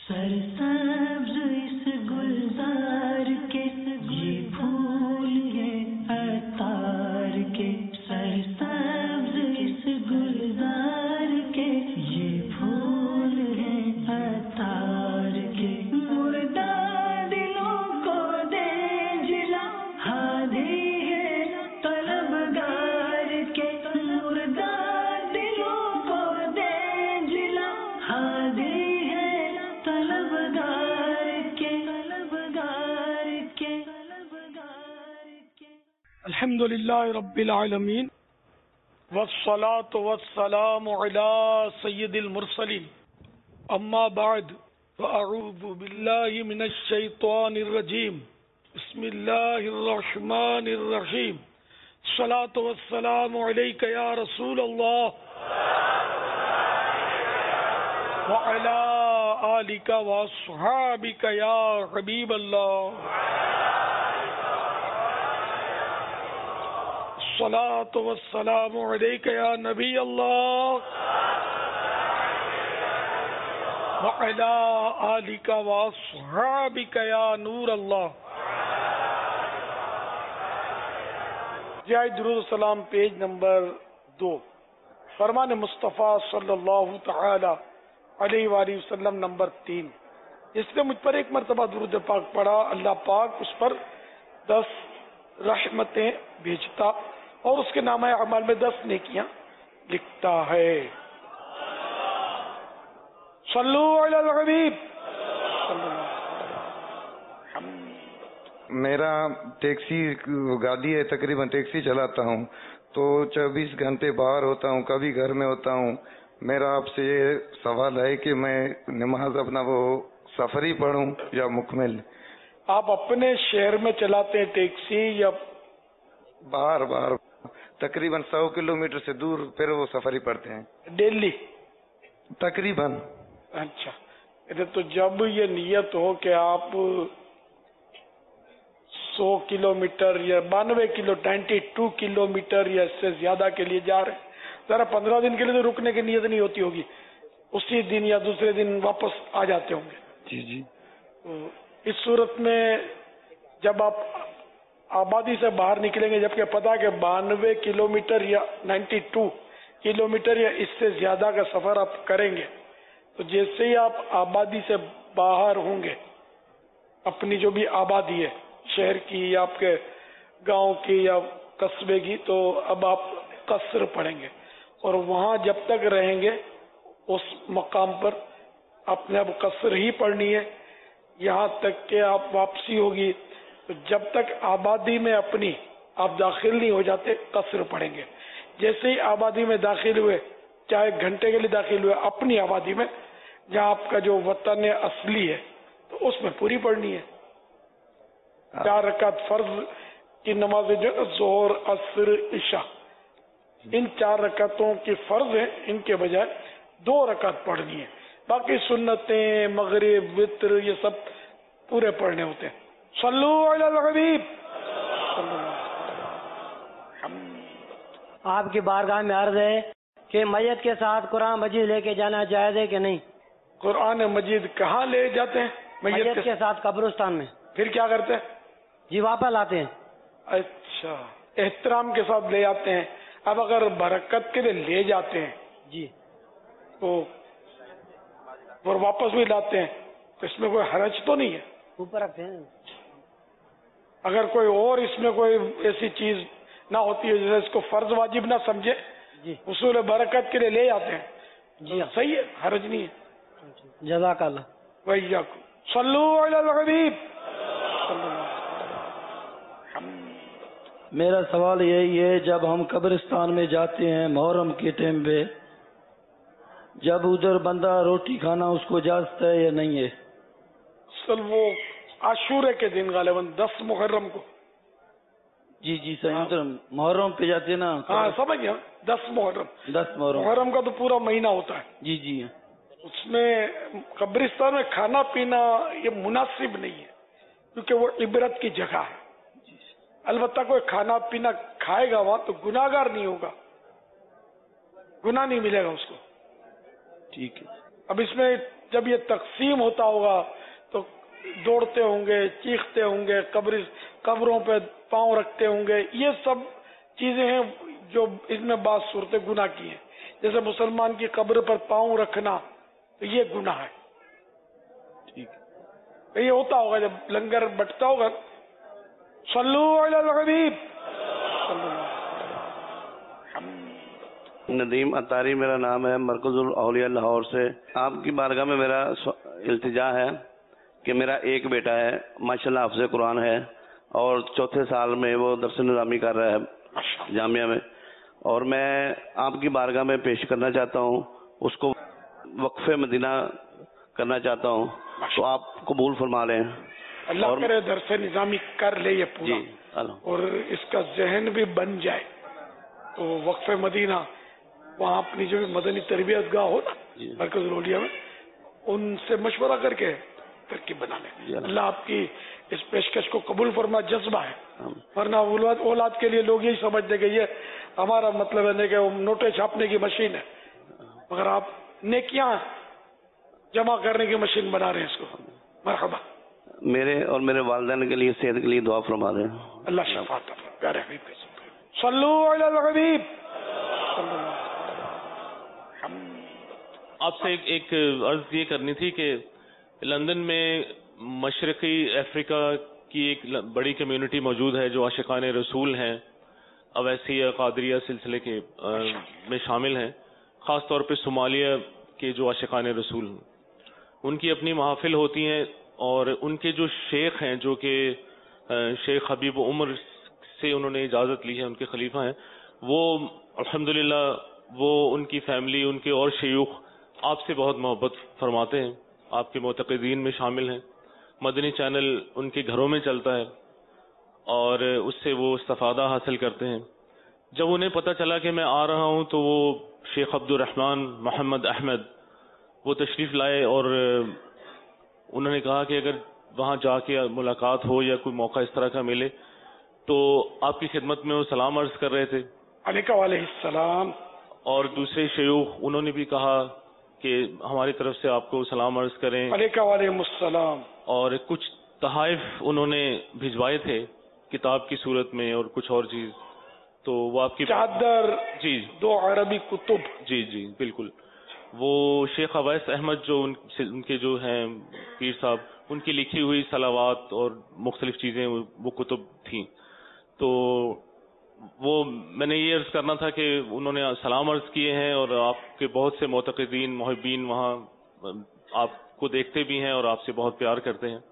سرسبز اس گلزار کے یہ پھول ہیں عطار کے، سرسبز اس گلزار کے یہ پھول ہیں عطار کے، مردہ دلوں کو دے جلا ہادی ہے طلبگار کے، مردہ دلوں کو دے جلا ہادی الحمد للہ رب العالمین والصلاة والسلام علی سید المرسلین اما بعد فاعوذ باللہ من الشیطان الرجیم بسم اللہ الرحمن الرحیم الصلاة والسلام علیک یا رسول اللہ وعلی آلک واصحابک یا حبیب اللہ الصلاة والسلام علیک یا نبی اللہ وعلی آلک واصحابک یا نور اللہ۔ جائے درود السلام پیج نمبر 2، فرمان مصطفیٰ صلی اللہ تعالی علیہ وآلہ وسلم نمبر 3۔ جس نے مجھ پر ایک مرتبہ درود پاک پڑھا، اللہ پاک اس پر 10 رحمتیں بھیجتا اور اس کے نامہ اعمال میں 10 نیکیاں لکھتا ہے۔ صلو علی الحبیب۔ میرا ٹیکسی گاڑی ہے، تقریباً ٹیکسی چلاتا ہوں تو 24 گھنٹے باہر ہوتا ہوں، کبھی گھر میں ہوتا ہوں۔ میرا آپ سے یہ سوال ہے کہ میں نماز اپنا وہ سفری پڑھوں یا مکمل؟ آپ اپنے شہر میں چلاتے ہیں ٹیکسی یا باہر تقریباً 100 کلومیٹر سے دور پھر وہ سفری پڑھتے ہیں ڈیلی تقریباً؟ اچھا، تو جب یہ نیت ہو کہ آپ 100 کلومیٹر یا 92 کلومیٹر یا اس سے زیادہ کے لیے جا رہے ہیں، ذرا 15 دن کے لیے تو رکنے کی نیت نہیں ہوتی ہوگی، اسی دن یا دوسرے دن واپس آ جاتے ہوں گے؟ جی۔ اس صورت میں جب آپ آبادی سے باہر نکلیں گے، جبکہ پتا کہ 92 کلومیٹر یا 92 کلومیٹر یا اس سے زیادہ کا سفر آپ کریں گے، تو جیسے ہی آپ آبادی سے باہر ہوں گے، اپنی جو بھی آبادی ہے شہر کی یا آپ کے گاؤں کی یا قصبے کی، تو اب آپ قصر پڑھیں گے اور وہاں جب تک رہیں گے اس مقام پر آپ نے اب قصر ہی پڑھنی ہے یہاں تک کہ آپ واپسی ہوگی۔ تو جب تک آبادی میں اپنی آپ داخل نہیں ہو جاتے قصر پڑھیں گے۔ جیسے ہی آبادی میں داخل ہوئے، چاہے گھنٹے کے لیے داخل ہوئے، اپنی آبادی میں جہاں آپ کا جو وطن اصلی ہے تو اس میں پوری پڑھنی ہے۔ 4 رکعت فرض کی نمازیں جو ہے ظہر، عصر، عشاء، ان 4 رکعتوں کی فرض ہیں، ان کے بجائے 2 رکعت پڑھنی ہے۔ باقی سنتیں، مغرب، وتر، یہ سب پورے پڑھنے ہوتے ہیں۔ صلو علی الحبیب۔ آپ کی بارگاہ میں عرض ہے کہ میت کے ساتھ قرآن مجید لے کے جانا جائز ہے کہ نہیں؟ قرآن مجید کہاں لے جاتے ہیں؟ میت کے ساتھ قبرستان میں۔ پھر کیا کرتے ہیں؟ جی واپس لاتے ہیں۔ اچھا، احترام کے ساتھ لے جاتے ہیں۔ اب اگر برکت کے لیے لے جاتے ہیں جی تو اور واپس بھی لاتے ہیں تو اس میں کوئی حرج تو نہیں ہے؟ اوپر رکھتے ہیں۔ اگر کوئی اور اس میں کوئی ایسی چیز نہ ہوتی ہے جیسے اس کو فرض واجب نہ سمجھے، جی حصول برکت کے لیے لے جاتے ہیں، جی صحیح ہے، حرج نہیں ہے۔ جزاک اللہ۔ وإياكم صلو علی الحبیب۔ میرا سوال یہی ہے، جب ہم قبرستان میں جاتے ہیں محرم کے ٹائم پہ، جب ادھر بندہ روٹی کھانا اس کو اجازت ہے یا نہیں ہے؟ اصل وہ عاشورے کے دن غالباً 10 محرم کو، جی صحیح، ادھر محرم پہ جاتے ہیں نا۔ ہاں سمجھ گیا، 10 محرم۔ 10 محرم۔ محرم کا تو پورا مہینہ ہوتا ہے۔ جی اس میں قبرستان میں کھانا پینا یہ مناسب نہیں ہے، کیونکہ وہ عبرت کی جگہ ہے۔ البتہ کوئی کھانا پینا کھائے گا وہاں تو گناہگار نہیں ہوگا، گناہ نہیں ملے گا اس کو۔ ٹھیک ہے۔ اب اس میں جب یہ تقسیم ہوتا ہوگا تو دوڑتے ہوں گے, چیختے ہوں گے, قبروں پہ پاؤں رکھتے ہوں گے. یہ سب چیزیں ہیں جو اس میں بعض صورتیں گناہ کی ہیں. جیسے مسلمان کی قبر پر پاؤں رکھنا تو یہ گناہ ہے. یہ ہوتا ہوگا جب لنگر بٹتا ہوگا. صلو علی الحبیب. ندیم اطاری میرا نام ہے, مرکز الاولیاء لاہور سے. آپ کی بارگاہ میں میرا التجا ہے کہ میرا ایک بیٹا ہے, ماشاءاللہ حافظ قرآن ہے, اور چوتھے سال میں وہ درس نظامی کر رہا ہے جامعہ میں, اور میں آپ کی بارگاہ میں پیش کرنا چاہتا ہوں, اس کو وقف مدینہ کرنا چاہتا ہوں, تو آپ قبول فرما لیں. اللہ کرے درس نظامی کر لے یہ پورا, اور اس کا ذہن بھی بن جائے. تو وقف مدینہ وہاں اپنی جو مدنی تربیت گاہ ہو نا مرکز الاولیاء میں, ان سے مشورہ کر کے ترکیب بنا لیں. اللہ آپ کی اس پیشکش کو قبول فرما. جذبہ ہے, ورنہ اولاد کے لیے لوگ یہی سمجھتے کہ یہ ہمارا مطلب ہے کہ نوٹیں چھاپنے کی مشین ہے, مگر آپ نیکیاں جمع کرنے کی مشین بنا رہے ہیں اس کو. مرحبا. میرے اور میرے والدین کے لیے صحت کے لیے دعا فرما دیں. اللہ شفاعت عطا فرمائے. پیارے حبیب کے صلو علی الحبیب. آپ سے ایک عرض یہ کرنی تھی کہ لندن میں مشرقی افریقہ کی ایک بڑی کمیونٹی موجود ہے جو عاشقان رسول ہیں, اویسیہ قادریہ سلسلے کے میں شامل ہیں. خاص طور پہ صومالیہ کے جو عاشقان رسول ہیں ان کی اپنی محافل ہوتی ہیں, اور ان کے جو شیخ ہیں جو کہ شیخ حبیب عمر سے انہوں نے اجازت لی ہے, ان کے خلیفہ ہیں, وہ الحمدللہ وہ ان کی فیملی, ان کے اور شیوخ آپ سے بہت محبت فرماتے ہیں, آپ کے معتقدین میں شامل ہیں. مدنی چینل ان کے گھروں میں چلتا ہے اور اس سے وہ استفادہ حاصل کرتے ہیں. جب انہیں پتہ چلا کہ میں آ رہا ہوں تو وہ شیخ عبد الرحمن محمد احمد وہ تشریف لائے, اور انہوں نے کہا کہ اگر وہاں جا کے ملاقات ہو یا کوئی موقع اس طرح کا ملے تو آپ کی خدمت میں وہ سلام عرض کر رہے تھے. علیکم علیہ السلام. اور دوسرے شیوخ انہوں نے بھی کہا کہ ہماری طرف سے آپ کو سلام عرض کریں. علیکم علیہ السلام. اور کچھ تحائف انہوں نے بھجوائے تھے کتاب کی صورت میں اور کچھ اور چیز, تو وہ آپ کی چادر, جی 2 عربی کتب. جی بالکل. وہ شیخ اویس احمد جو ان کے جو ہیں پیر صاحب, ان کی لکھی ہوئی صلوات اور مختلف چیزیں وہ کتب تھیں. تو وہ میں نے یہ عرض کرنا تھا کہ انہوں نے سلام عرض کیے ہیں, اور آپ کے بہت سے معتقدین محبین وہاں آپ کو دیکھتے بھی ہیں اور آپ سے بہت پیار کرتے ہیں.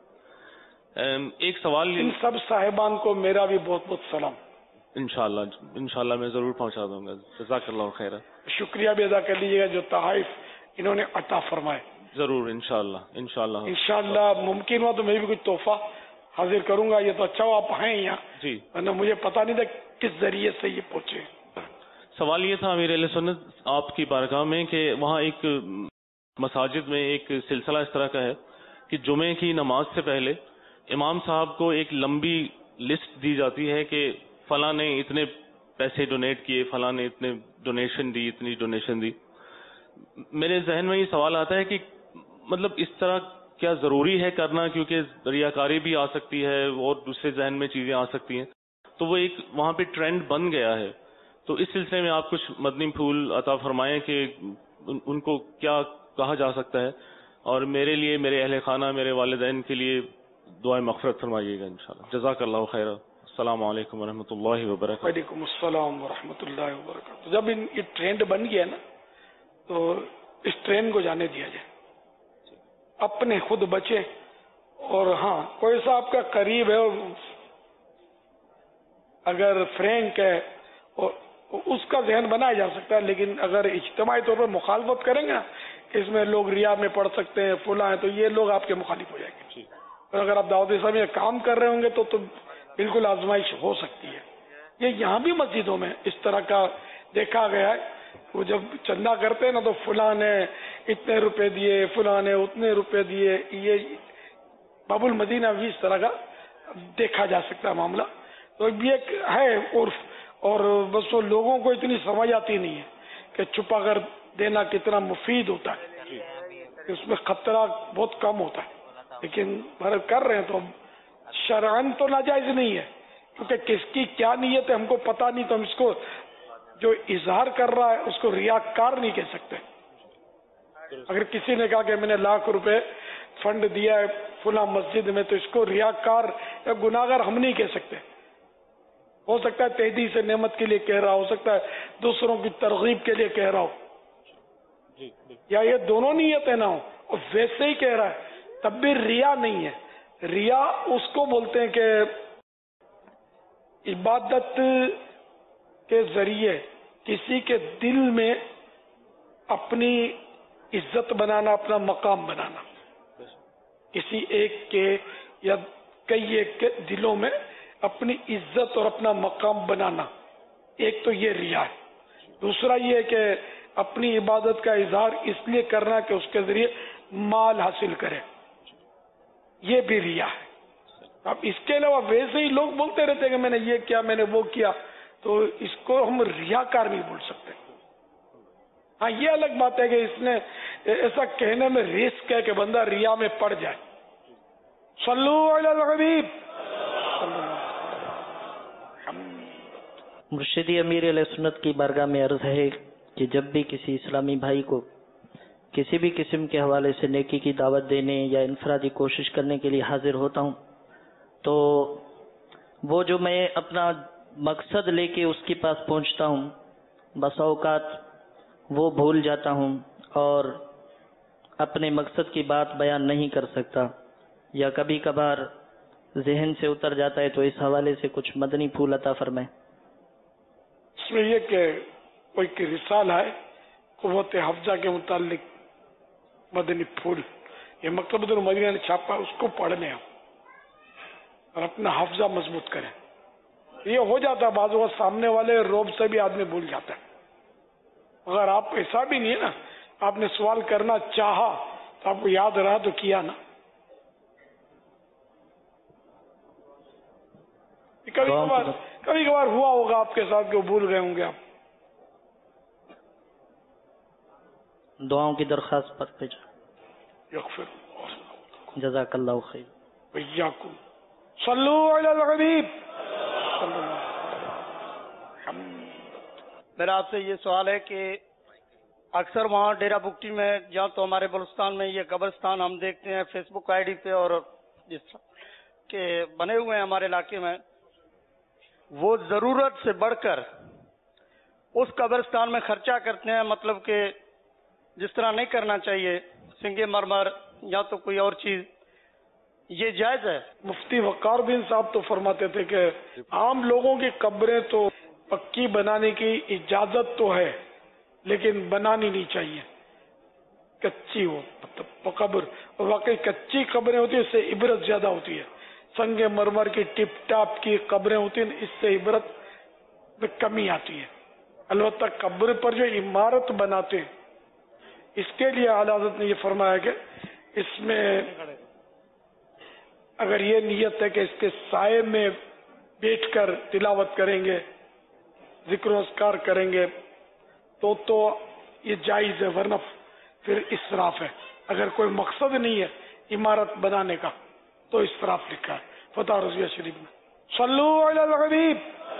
ایک سوال, ان سب صاحبان کو میرا بھی بہت بہت سلام. انشاءاللہ میں ضرور پہنچا دوں گا. جزاک اللہ خیر. شکریہ بھی ادا کر لیجیے گا جو تحائف انہوں نے عطا فرمائے. ضرور انشاءاللہ ممکن ہوا تو میں بھی کچھ تحفہ حاضر کروں گا. یہ تو اچھا ہو آپ ہیں یہاں جی, ورنہ مجھے پتہ نہیں تھا کس ذریعے سے یہ پہنچے. سوال یہ تھا امیر اہل سنت آپ کی بارگاہ میں کہ وہاں ایک مساجد میں ایک سلسلہ اس طرح کا ہے کہ جمعے کی نماز سے پہلے امام صاحب کو ایک لمبی لسٹ دی جاتی ہے کہ فلاں نے اتنے پیسے ڈونیٹ کیے, فلاں نے اتنے ڈونیشن دی, اتنی ڈونیشن دی. میرے ذہن میں یہ سوال آتا ہے کہ مطلب اس طرح کیا ضروری ہے کرنا, کیونکہ ریاکاری بھی آ سکتی ہے اور دوسرے ذہن میں چیزیں آ سکتی ہیں. تو وہ ایک وہاں پہ ٹرینڈ بن گیا ہے. تو اس سلسلے میں آپ کچھ مدنی پھول عطا فرمائیں کہ ان کو کیا کہا جا سکتا ہے, اور میرے لیے, میرے اہل خانہ, میرے والدین کے لیے دعائیں مغفرت فرمائیے گا انشاءاللہ. جزاک اللہ خیر. السلام علیکم ورحمۃ اللہ وبرکاتہ. وعلیکم السلام ورحمۃ اللہ وبرکاتہ. جب یہ ٹرینڈ بن گیا نا تو اس ٹرین کو جانے دیا جائے, اپنے خود بچے. اور ہاں کوئی سا آپ کا قریب ہے اگر فرینک ہے اور اس کا ذہن بنایا جا سکتا ہے, لیکن اگر اجتماعی طور پر مخالفت کریں گے اس میں لوگ ریا میں پڑھ سکتے ہیں فلاں ہیں, تو یہ لوگ آپ کے مخالف ہو جائیں گے. اور اگر آپ دعوت اسلامی میں کام کر رہے ہوں گے تو بالکل آزمائش ہو سکتی ہے. یہ یہاں بھی مسجدوں میں اس طرح کا دیکھا گیا ہے. وہ جب چندہ کرتے ہیں نا تو فلاں نے اتنے روپے دیے, فلاں نے اتنے روپے دیے. یہ باب المدینہ بھی اس طرح کا دیکھا جا سکتا ہے معاملہ. تو یہ ہے عرف, اور بس وہ لوگوں کو اتنی سمجھ آتی نہیں ہے کہ چھپا کر دینا کتنا مفید ہوتا ہے. اس میں خطرہ بہت کم ہوتا ہے، لیکن ہر کر رہے ہیں تو شرعن تو ناجائز نہیں ہے، کیونکہ کس کی کیا نیت ہے ہم کو پتہ نہیں، تو ہم اس کو جو اظہار کر رہا ہے اس کو ریاکار نہیں کہہ سکتے. اگر کسی نے کہا کہ میں نے ₹1,00,000 فنڈ دیا ہے فلاں مسجد میں، تو اس کو ریاکار یا گناہگار ہم نہیں کہہ سکتے. ہو سکتا ہے تحدیث نعمت کے لیے کہہ رہا، ہو سکتا ہے دوسروں کی ترغیب کے لیے کہہ رہا ہو، یا یہ دونوں نیتیں نہ ہو اور ویسے ہی کہہ رہا ہے، تب بھی ریا نہیں ہے. ریا اس کو بولتے ہیں کہ عبادت کے ذریعے کسی کے دل میں اپنی عزت بنانا، اپنا مقام بنانا، کسی ایک کے یا کئی ایک کے دلوں میں اپنی عزت اور اپنا مقام بنانا، ایک تو یہ ریا ہے. دوسرا یہ ہے کہ اپنی عبادت کا اظہار اس لیے کرنا کہ اس کے ذریعے مال حاصل کرے، یہ بھی ریا ہے. اب اس کے علاوہ ویسے ہی لوگ بولتے رہتے ہیں کہ میں نے یہ کیا، میں نے وہ کیا، تو اس کو ہم ریاکار نہیں بول سکتے. ہاں یہ الگ بات ہے کہ اس نے ایسا کہنے میں رسک ہے کہ بندہ ریا میں پڑ جائے. صلو علی الحبیب. مرشدی امیر علیہ سنت کی بارگاہ میں عرض ہے کہ جب بھی کسی اسلامی بھائی کو کسی بھی قسم کے حوالے سے نیکی کی دعوت دینے یا انفرادی کوشش کرنے کے لیے حاضر ہوتا ہوں، تو وہ جو میں اپنا مقصد لے کے اس کے پاس پہنچتا ہوں، بس اوقات وہ بھول جاتا ہوں اور اپنے مقصد کی بات بیان نہیں کر سکتا، یا کبھی کبھار ذہن سے اتر جاتا ہے. تو اس حوالے سے کچھ مدنی پھول عطا فرمائیں. اس میں یہ کہ کوئی رسالہ ہے قوت حفظہ کے متعلق مدنی پھول، یہ مکتبۃ المدینہ نے چھاپا، اس کو پڑھنے ہیں اور اپنا حفظہ مضبوط کریں. یہ ہو جاتا ہے بعض وقت سامنے والے روب سے بھی آدمی بھول جاتا ہے. اگر آپ ایسا بھی نہیں ہے نا، آپ نے سوال کرنا چاہا تو آپ کو یاد رہا تو کیا نا. کبھی کبھار ہوا ہوگا آپ کے ساتھ کہ وہ بھول گئے ہوں گے. آپ دعاؤں کی درخواست پر بھیجا. جزاک اللہ خیر. وإياكم صلوا علی الحبیب. میرا آپ سے یہ سوال ہے کہ اکثر وہاں ڈیرہ بگٹی میں جہاں تو ہمارے بلوچستان میں یہ قبرستان ہم دیکھتے ہیں فیس بک آئی ڈی پہ اور جس کے بنے ہوئے ہیں ہمارے علاقے میں، وہ ضرورت سے بڑھ کر اس قبرستان میں خرچہ کرتے ہیں، مطلب کہ جس طرح نہیں کرنا چاہیے، سنگ مرمر یا تو کوئی اور چیز، یہ جائز ہے؟ مفتی وقار الدین صاحب تو فرماتے تھے کہ عام لوگوں کی قبریں تو پکی بنانے کی اجازت تو ہے لیکن بنانی نہیں چاہیے، کچی ہو مطلب قبر. اور واقعی کچی قبریں ہوتی ہیں، اس سے عبرت زیادہ ہوتی ہے. سنگ مرمر کی ٹپ ٹاپ کی قبریں ہوتی ہیں، اس سے عبرت میں کمی آتی ہے. البتہ قبر پر جو عمارت بناتے ہیں اس کے لیے اعلیٰ حضرت نے یہ فرمایا کہ اس میں اگر یہ نیت ہے کہ اس کے سائے میں بیٹھ کر تلاوت کریں گے، ذکر و اذکار کریں گے تو یہ جائز ہے، ورنہ پھر اسراف ہے. اگر کوئی مقصد نہیں ہے عمارت بنانے کا تو اسراف لکھا ہے فتح رضویہ شریف میں. صلو علی الحبیب.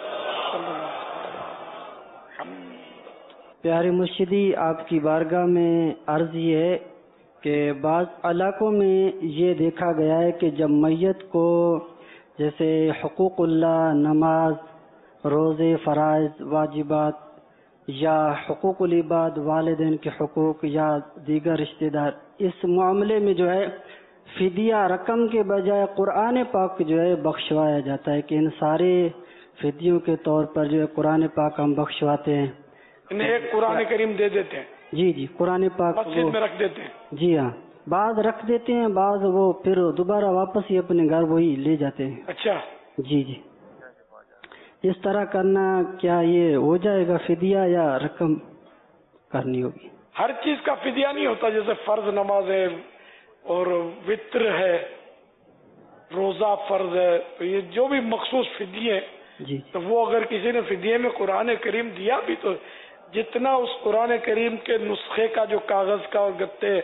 پیارے مرشدی، آپ کی بارگاہ میں عرض یہ ہے کہ بعض علاقوں میں یہ دیکھا گیا ہے کہ جب میت کو جیسے حقوق اللہ، نماز، روزے، فرائض، واجبات یا حقوق العباد، والدین کے حقوق یا دیگر رشتہ دار، اس معاملے میں جو ہے فدیہ رقم کے بجائے قرآن پاک جو ہے بخشوایا جاتا ہے کہ ان سارے فدیوں کے طور پر جو ہے قرآن پاک ہم بخشواتے ہیں. انہیں ایک قرآن کریم دے دیتے ہیں. جی قرآن پاک مسجد میں رکھ دیتے ہیں. جی ہاں، بعض رکھ دیتے ہیں، بعض وہ پھر دوبارہ واپس ہی اپنے گھر وہی لے جاتے ہیں. اچھا جی اس طرح کرنا کیا یہ ہو جائے گا فدیہ یا رقم کرنی ہوگی؟ ہر چیز کا فدیہ نہیں ہوتا، جیسے فرض نماز ہے اور وطر ہے، روزہ فرض ہے، تو یہ جو بھی مخصوص فدیے ہیں تو وہ اگر کسی نے فدیے میں قرآن کریم دیا بھی تو جتنا اس قرآن کریم کے نسخے کا جو کاغذ کا اور گتے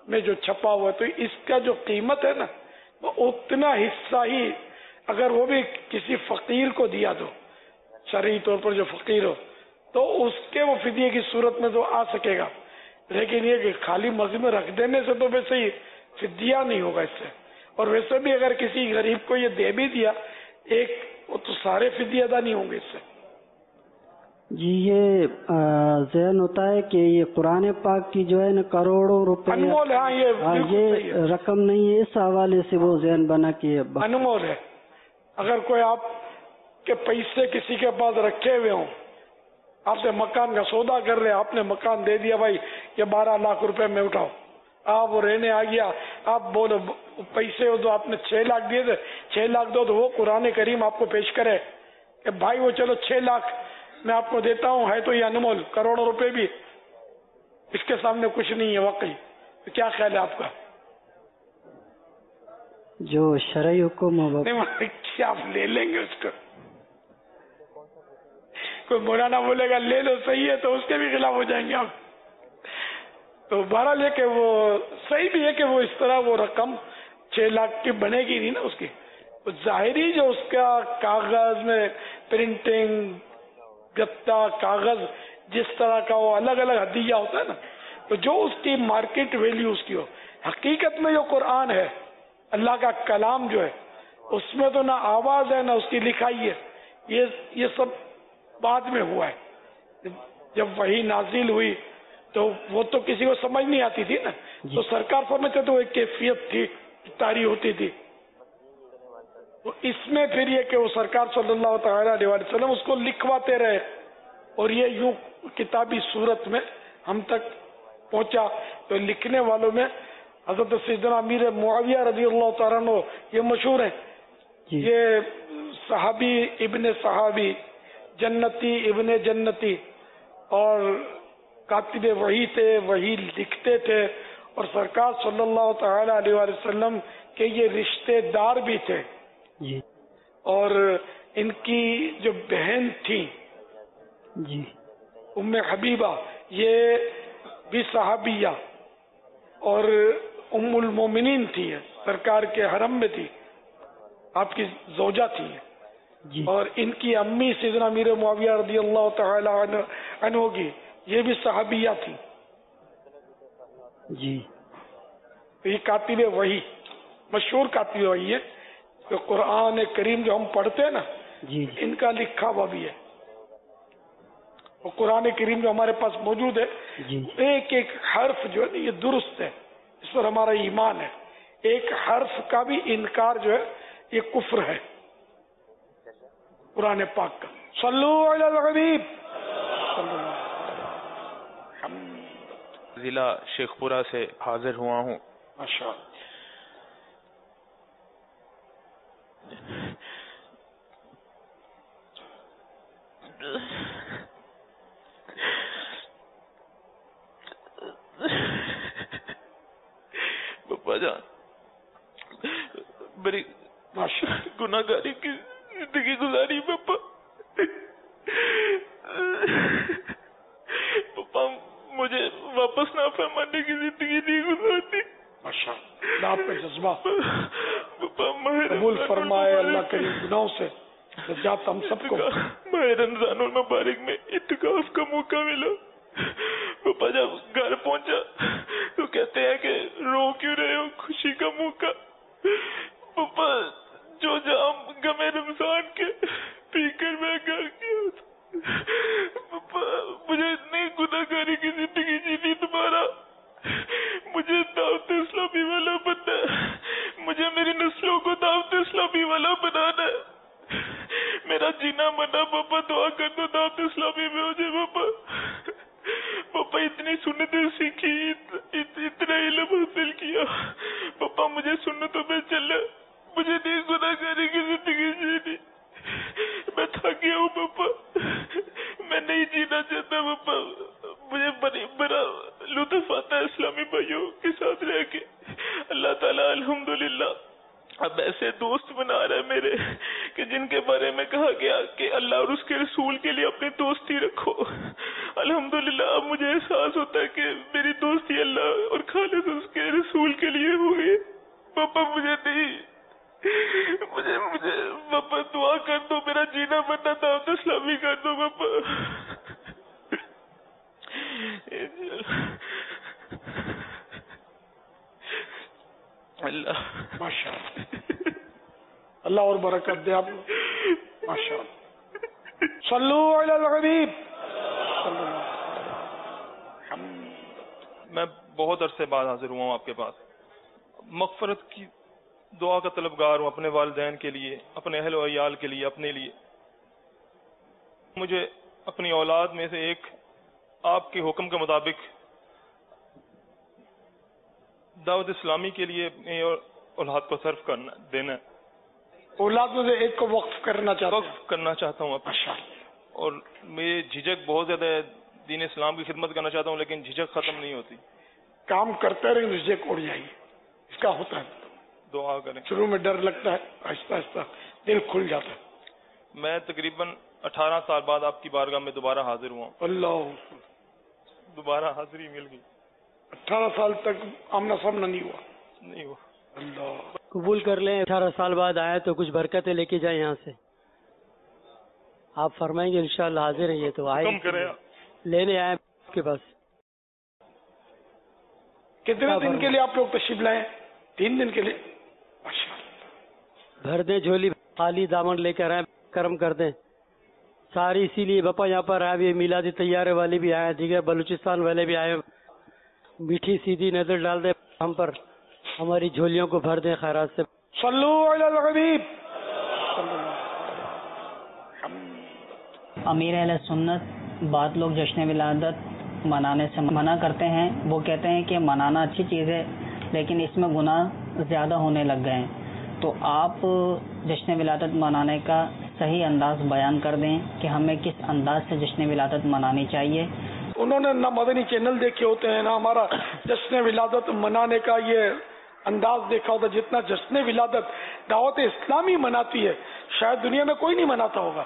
میں جو چھپا ہوا ہے، تو اس کا جو قیمت ہے نا وہ اتنا حصہ ہی اگر وہ بھی کسی فقیر کو دیا دو، شرعی طور پر جو فقیر ہو، تو اس کے وہ فدیے کی صورت میں تو آ سکے گا، لیکن یہ کہ خالی مسجد میں رکھ دینے سے تو ویسے ہی فدیہ نہیں ہوگا اس سے. اور ویسے بھی اگر کسی غریب کو یہ دے بھی دیا ایک، وہ تو سارے فدیے ادا نہیں ہوں گے اس سے. جی یہ ذہن ہوتا ہے کہ یہ قرآن پاک کی جو ہے نا کروڑوں روپے انمول ہے. یہ رقم نہیں ہے، اس حوالے سے وہ ذہن بنا کہ انمول ہے. اگر کوئی آپ کے پیسے کسی کے پاس رکھے ہوئے ہوں، آپ سے مکان کا سودا کر رہے، آپ نے مکان دے دیا، بھائی یہ 12 لاکھ روپے میں اٹھاؤ، آپ وہ رہنے آ گیا، آپ بولو پیسے ہو تو آپ نے 6 لاکھ دیے تھے، 6 لاکھ دو، تو وہ قرآن کریم آپ کو پیش کرے کہ بھائی وہ چلو 6 لاکھ میں آپ کو دیتا ہوں، ہے تو یہ انمول، کروڑوں روپے بھی اس کے سامنے کچھ نہیں ہے واقعی. تو کیا خیال ہے آپ کا؟ جو شرعی حکم ہو کیا آپ لے لیں گے اس کو؟ کوئی مولانا بولے گا لے لو، صحیح ہے، تو اس کے بھی خلاف ہو جائیں گے آپ. تو بہرحال یہ کہ وہ صحیح بھی ہے کہ وہ اس طرح وہ رقم 6 لاکھ کی بنے گی نہیں نا اس کی. ظاہری جو اس کا کاغذ میں پرنٹنگ، گتا، کاغذ جس طرح کا وہ الگ الگ ہدیہ ہوتا ہے نا، تو جو اس کی مارکیٹ ویلیو اس کی ہو. حقیقت میں جو قرآن ہے، اللہ کا کلام جو ہے، اس میں تو نہ آواز ہے نہ اس کی لکھائی ہے. یہ سب بعد میں ہوا ہے. جب وحی نازل ہوئی تو وہ تو کسی کو سمجھ نہیں آتی تھی نا، تو سرکار سمجھتے تو ایک کیفیت تھی، تاری ہوتی تھی. تو اس میں پھر یہ کہ وہ سرکار صلی اللہ تعالی علیہ وسلم اس کو لکھواتے رہے، اور یہ یوں کتابی صورت میں ہم تک پہنچا. تو لکھنے والوں میں حضرت سیدنا امیر معاویہ رضی اللہ تعالیٰ عنہ یہ مشہور ہیں. یہ صحابی ابن صحابی، جنتی ابن جنتی، اور کاتب وحی تھے، وحی لکھتے تھے، اور سرکار صلی اللہ تعالی علیہ وسلم کے یہ رشتے دار بھی تھے. اور ان کی جو بہن تھی ام حبیبہ، یہ بھی صحابیہ اور ام المومنین تھی، سرکار کے حرم میں تھی، آپ کی زوجہ تھی. اور ان کی امی سیدنا امیر معاویہ رضی اللہ تعالی عنہ کی یہ بھی صحابیہ تھی. یہ کاتب وحی، مشہور کاتب وحی ہے. تو قرآن کریم جو ہم پڑھتے ہیں نا، ان کا لکھا ہوا بھی ہے. اور قرآن کریم جو ہمارے پاس موجود ہے، ایک ایک حرف جو ہے یہ درست ہے، اس پر ہمارا ایمان ہے. ایک حرف کا بھی انکار جو ہے یہ کفر ہے قرآن پاک کا. صلو علی الحبیب. ضلع شیخ پورہ سے حاضر ہوا ہوں. ماشاء بابا جان، بڑی گناہ گاری کی زندگی گزاری پاپا. پاپا مجھے واپس نہ فرمانے کی زندگی نہیں گزارتی. اللہ آپ کا جذبہ قبول فرمائے اللہ کریم، گناہوں سے نجات ہم سب کو. ماہ رمضان المبارک میں اعتکاف کا موقع ملا. پاپا جب گھر پہنچا تو کہتے ہیں کہ رو کیوں رہے ہو، خوشی کا موقع. پاپا جو جام غم رمضان کے پی کر میں گھر گیا. پاپا مجھے اتنی گناہ گاری کی زندگی جیتی تمہارا. مجھے دعوت اسلامی والا بننا ہے، مجھے میری نسلوں کو دعوت اسلامی والا بنانا ہے. میرا جینا مرنا پاپا دعا کر دو دعوت اسلامی میں ہو جائے. پاپا اتنی سنتیں سیکھی، اتنا علم حاصل کیا. پاپا مجھے سنتوں میں چلنا، مجھے نہیں گناہ گاری کی زندگی جینے. میں تھک گیا ہوں پاپا، میں نہیں جینا چاہتا پاپا. مجھے بڑا لطف آتا ہے اسلامی بھائیوں کے ساتھ رہ کے. اللہ تعالیٰ الحمدللہ اب ایسے دوست بنا رہا ہے میرے کہ جن کے بارے میں کہا گیا کہ اللہ اور اس کے رسول کے لیے اپنی دوستی رکھو. الحمدللہ اب مجھے احساس ہوتا ہے کہ میری دوستی اللہ اور خالص اس کے رسول کے لیے ہوئی. پاپا مجھے پاپا دعا کر دو, میرا جینا مرنا دعوت اسلامی کر دو پاپا. اللہ ماشاء اللہ, اللہ اور برکت دے آپ کو. ماشاء اللہ. صلو علی الحبیب. میں بہت عرصے بعد حاضر ہوا ہوں آپ کے پاس. مغفرت کی دعا کا طلبگار ہوں, اپنے والدین کے لیے, اپنے اہل و عیال کے لیے, اپنے لیے. مجھے اپنی اولاد میں سے ایک آپ کے حکم کے مطابق دعوت اسلامی کے لیے اپنی اولاد کو صرف دینا ہے. اولاد میں سے ایک کو وقف کرنا چاہتا ہوں اچھا. اور میری جھجک بہت زیادہ ہے, دین اسلام کی خدمت کرنا چاہتا ہوں, لیکن جھجک ختم نہیں ہوتی. کام کرتے رہے جھجک اڑ جائے گی. اس کا ہوتا ہے, دعا کریں. شروع میں ڈر لگتا ہے, آہستہ آہستہ دل کھل جاتا ہے. میں تقریباً 18 سال بعد آپ کی بارگاہ میں دوبارہ حاضر ہوا. اللہ, دوبارہ حاضری مل گئی. 18 سال تک آمنا سامنا نہیں ہوا. اللہ قبول کر لیں. 18 سال بعد آئے تو کچھ برکتیں لے کے جائیں یہاں سے. آپ فرمائیں گے انشاءاللہ حاضر ہیں. یہ تو آئے لینے آئے آپ کے پاس. کتنے دن کے لیے آپ لوگ تشریف لائیں؟ 3 دن کے لیے. بھر دیں جھولی, خالی دامن لے کر آئے, کرم کر دیں ساری. اسی لیے باپا یہاں پر آئے بھی, میلادی طیارے والے بھی آئے, دیگر بلوچستان والے بھی آئے. میٹھی سیدھی نظر ڈال دیں ہم پر, ہماری جھولیوں کو بھر دیں خیرات سے. صلو علی الحبیب. امیر اہل سنت بعض لوگ جشن ولادت منانے سے منع کرتے ہیں. وہ کہتے ہیں کہ منانا اچھی چیز ہے لیکن اس میں گناہ زیادہ ہونے لگ گئے ہیں. تو آپ جشن ولادت منانے کا صحیح انداز بیان کر دیں کہ ہمیں کس انداز سے جشن ولادت منانی چاہیے. انہوں نے نہ مدنی چینل دیکھے ہوتے ہیں, نہ ہمارا جشن ولادت منانے کا یہ انداز دیکھا ہوتا. جتنا جشن ولادت دعوت اسلامی مناتی ہے شاید دنیا میں کوئی نہیں مناتا ہوگا.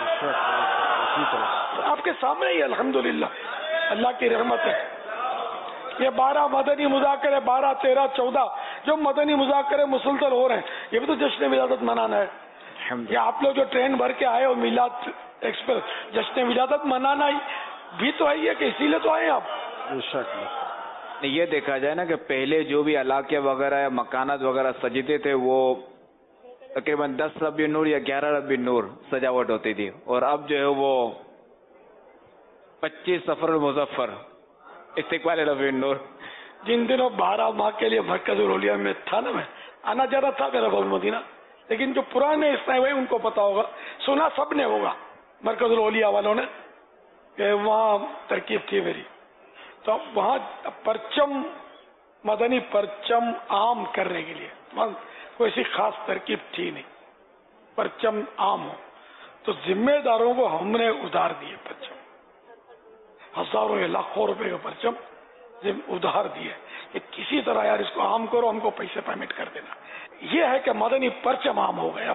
آپ کے سامنے ہی الحمدللہ اللہ کی رحمت ہے. یہ 12 مدنی مذاکرے, 12, 13, 14 جو مدنی مذاکرے مسلسل ہو رہے ہیں, یہ بھی تو جشن ولادت منانا ہے. یہ آپ لوگ جو ٹرین بھر کے آئے ہو میلاد ایکسپریس, جشن ولادت منانا ہی بھی تو ہے کہ اسی لیے تو آئے آپ. یہ دیکھا جائے نا کہ پہلے جو بھی علاقے وغیرہ یا مکانات وغیرہ سجتے تھے وہ تقریباً 10 ربیع نور یا 11 ربیع نور سجاوٹ ہوتی تھی, اور اب جو ہے وہ 25 صفر المظفر استقبال ربیع نور. جن دنوں 12 ماہ کے لیے مرکز الاولیاء میں تھا نا, میں آنا جانا تھا میرا باب مدینہ, لیکن جو پرانے اس طرح ان کو پتا ہوگا, سنا سب نے ہوگا مرکز الاولیاء والوں نے کہ وہاں ترکیب تھی میری. تو وہاں پرچم, مدنی پرچم عام کرنے کے لیے کوئی ایسی خاص ترکیب تھی نہیں. پرچم عام ہو تو ذمہ داروں کو ہم نے ادھار دیے پرچم, ہزاروں یا لاکھوں روپے کا پرچم ادھار دیے کہ کسی طرح یار اس کو عام کرو, ہم کو پیسے پیمنٹ کر دینا. یہ ہے کہ مدنی پرچم عام ہو گیا.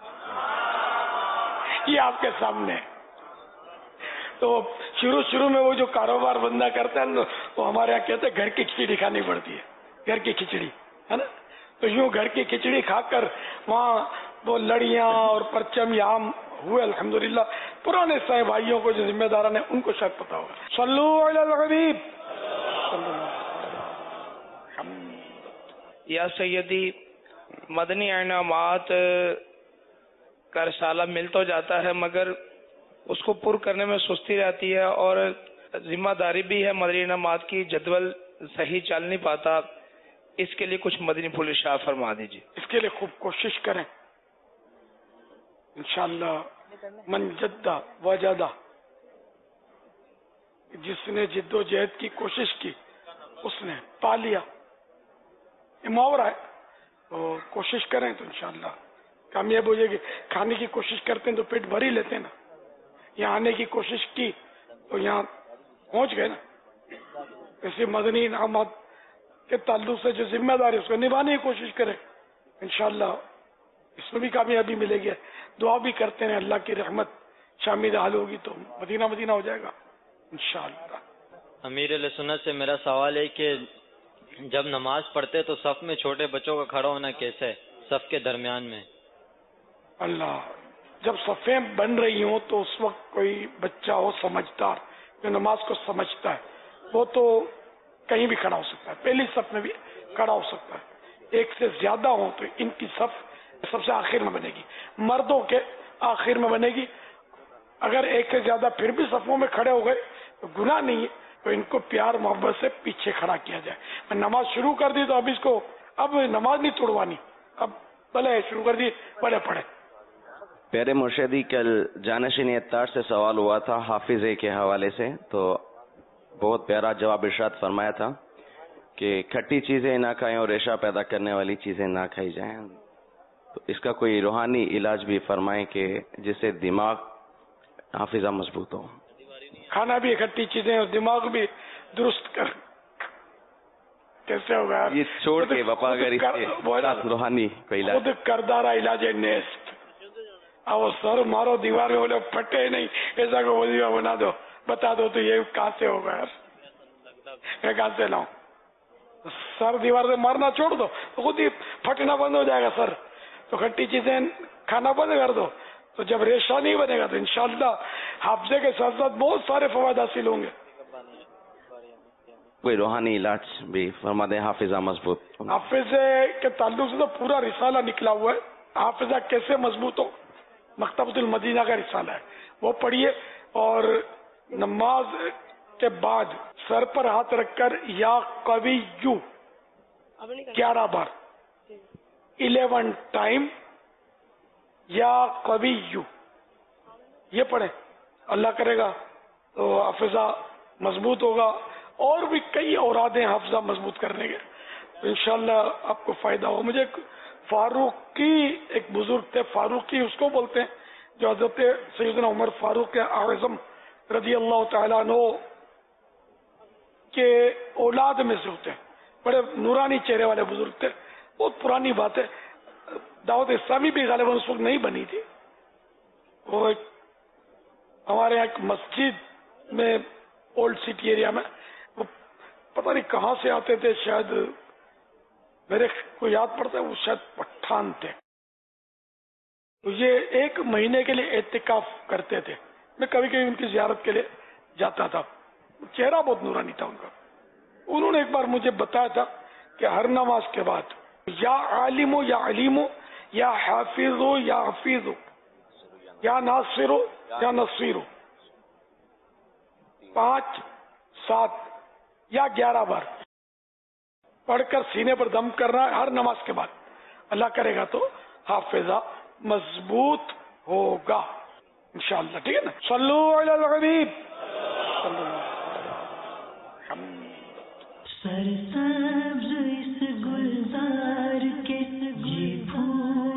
یہ آپ کے سامنے. تو شروع میں وہ جو کاروبار بندہ کرتا ہے وہ ہمارے یہاں کہتے ہیں گھر کی کھچڑی کھانی پڑتی ہے, گھر کی کھچڑی ہے نا. تو یوں گھر کی کھچڑی کھا کر وہاں وہ لڑیاں اور پرچم یہ عام ہوئے الحمدللہ. پرانے سائیں بھائیوں کو جو ذمہ داران ہیں ان کو شاید پتا ہوگا. صلو علی الحبیب. یا سیدی, مدنی انعامات کا رسالہ مل تو جاتا ہے مگر اس کو پر کرنے میں سستی رہتی ہے, اور ذمہ داری بھی ہے مدنی انعامات کی, جدول صحیح چل نہیں پاتا. اس کے لیے کچھ مدنی پھول ارشاد فرما دیجیے. اس کے لیے خوب کوشش کریں انشاءاللہ. من جدہ وجدہ, جس نے جد و جہد کی کوشش کی اس نے پا لیا. یہ محاورہ ہے. تو کوشش کریں تو انشاءاللہ کامیاب ہو جائے گی. کھانے کی کوشش کرتے ہیں تو پیٹ بھر ہی لیتے ہیں نا. یہاں آنے کی کوشش کی تو یہاں پہنچ گئے نا. ایسے مدنی انعامات کے تعلق سے جو ذمہ داری اس کو نبھانے کی کوشش کریں انشاءاللہ اس میں بھی کامیابی ملے گی. دعا بھی کرتے ہیں اللہ کی رحمت شامل حال ہوگی تو مدینہ مدینہ ہو جائے گا. इंशाअल्लाह। امیر علیہ سنت سے میرا سوال ہے کہ جب نماز پڑھتے تو صف میں چھوٹے بچوں کا کھڑا ہونا کیسا ہے صف کے درمیان میں؟ اللہ، جب صفیں بن رہی ہوں تو اس وقت کوئی بچہ ہو سمجھدار جو نماز کو سمجھتا ہے وہ تو کہیں بھی کھڑا ہو سکتا ہے، پہلی صف میں بھی کھڑا ہو سکتا ہے۔ ایک سے زیادہ ہوں تو ان کی صف سب سے آخر میں بنے گی، مردوں کے آخر میں بنے گی۔ اگر ایک سے زیادہ پھر بھی صفوں میں کھڑے ہو گئے تو گناہ نہیں ہے، تو ان کو پیار محبت سے پیچھے کھڑا کیا جائے۔ میں نماز شروع کر دی تو اب اس کو اب نماز نہیں توڑوانی، اب بھلے شروع کر دی بھلے پڑھے۔ پیارے مرشدی، کل جانشین اتار سے سوال ہوا تھا حافظے کے حوالے سے، تو بہت پیارا جواب ارشاد فرمایا تھا کہ کھٹی چیزیں نہ کھائیں اور ریشہ پیدا کرنے والی چیزیں نہ کھائی جائیں، تو اس کا کوئی روحانی علاج بھی فرمائیں کہ جس سے دماغ حافظہ مضبوط ہو۔ کھانا بھی کھٹی چیزیں اور دماغ بھی درست کر کیسے ہوگا یہ چھوڑ کے وفا اگر اس کے ساتھ روحانی کوئی علاج خود کردارا علاج نیست۔ اب وہ سر مارو دیوار میں بولے پھٹے نہیں، ایسا کو وظیفہ بنا دو، بتا دو تو یہ کہاں سے ہوگا یار، میں کہاں سے لاؤں؟ سر دیوار سے مارنا چھوڑ دو تو خود ہی پھٹنا بند ہو جائے گا سر۔ تو کھٹی چیزیں کھانا بند کر دو، تو جب ریشہ نہیں بنے گا تو انشاءاللہ حافظے کے ساتھ ساتھ بہت سارے فوائد حاصل ہوں گے۔ کوئی روحانی علاج بھی فرما دیں حافظہ مضبوط۔ حافظے کے تعلق سے تو پورا رسالہ نکلا ہوا ہے، حافظہ کیسے مضبوط ہو، مکتبۃ المدینہ کا رسالہ ہے، وہ پڑھیے۔ اور نماز کے بعد سر پر ہاتھ رکھ کر یا قوی 11 بار 11 ٹائم یا قوی یہ پڑھیں، اللہ کرے گا تو حافظہ مضبوط ہوگا۔ اور بھی کئی اوراد ہیں حافظہ مضبوط کرنے کے، انشاءاللہ آپ کو فائدہ ہو۔ مجھے فاروقی ایک بزرگ تھے، فاروقی اس کو بولتے ہیں جو حضرت سیدنا عمر فاروق اعظم رضی اللہ تعالیٰ عنہ کے اولاد میں سے ہوتے ہیں، بڑے نورانی چہرے والے بزرگ تھے۔ بہت پرانی بات ہے، دعوت اسلامی بھی غالباً اس وقت نہیں بنی تھی۔ وہ ہمارے یہاں ایک مسجد میں اولڈ سٹی ایریا میں، وہ پتہ نہیں کہاں سے آتے تھے، شاید میرے کو یاد پڑتا ہے وہ شاید پٹھان تھے۔ تو یہ 1 مہینے کے لیے اعتکاف کرتے تھے، میں کبھی کبھی ان کی زیارت کے لیے جاتا تھا۔ چہرہ بہت نورانی تھا ان کا۔ انہوں نے ایک بار مجھے بتایا تھا کہ ہر نماز کے بعد یا عالم ہو یا علیم ہو یا حافظ ہو یا حفیظ ہو یا ناصر ہو یا نصیر ہو، 5، 7 یا 11 بار پڑھ کر سینے پر دم کرنا ہے ہر نماز کے بعد۔ اللہ کرے گا تو حافظہ مضبوط ہوگا انشاءاللہ، ٹھیک ہے نا؟ صلو علی الحبیب۔ سرسبز اس گلزار کے یہ پھول